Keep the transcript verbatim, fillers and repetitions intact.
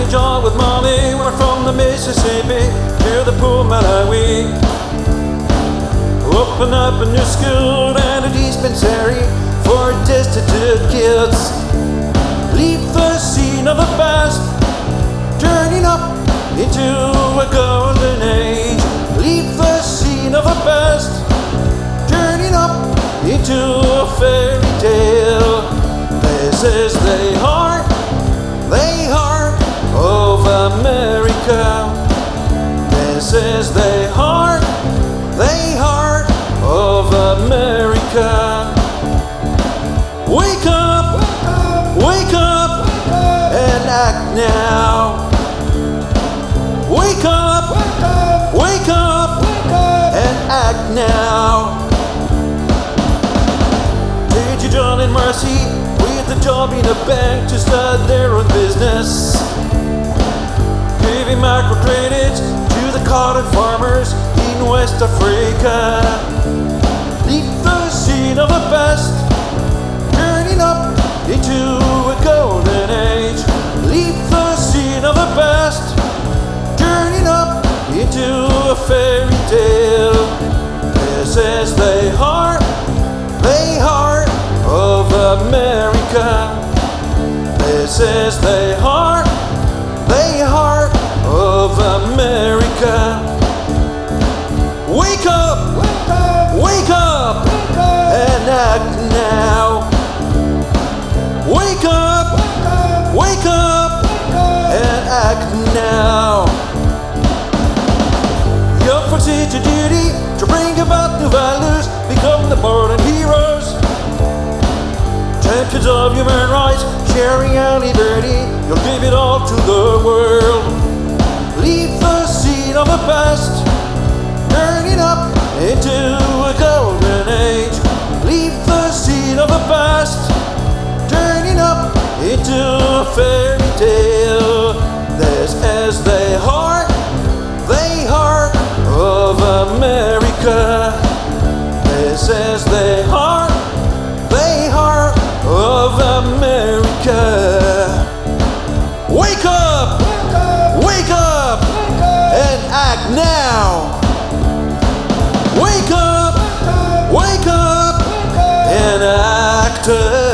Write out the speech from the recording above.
Daddy John with Mommy went from the Mississippi to the poor Malawi. Open up a new school and a dispensary for destitute kids. Leave the scene of the past, turning up into a golden age. Leave the scene of the past, turning up into a fairy tale. This is the heart, the heart of America. This is the heart, the heart of America. Wake up, wake up, and act now. Wake up, wake up, and act now. Did you John and Marcy with a job in a bank to start their own business? Giving microcredits to the cotton farmers in West Africa. Leave the scene of the past, turning up into a golden age. Leave the scene of the past, turning up into a fairy tale. This is the heart, the heart of America. This is the heart, the heart of America. Wake up, wake up, and act now. Wake up, wake up, and act now. Your first is your duty to bring about new values, become the modern heroes. Champions of human rights, sharing our liberty, you'll give it all to the world. Leave the scene of the past, turning up into a golden age. Leave the scene of the past, turning up into a fairy tale. This is the heart, the heart of America. This is the heart, the heart of America. Wake up, wake up, and act now. Wake up, wake up, and act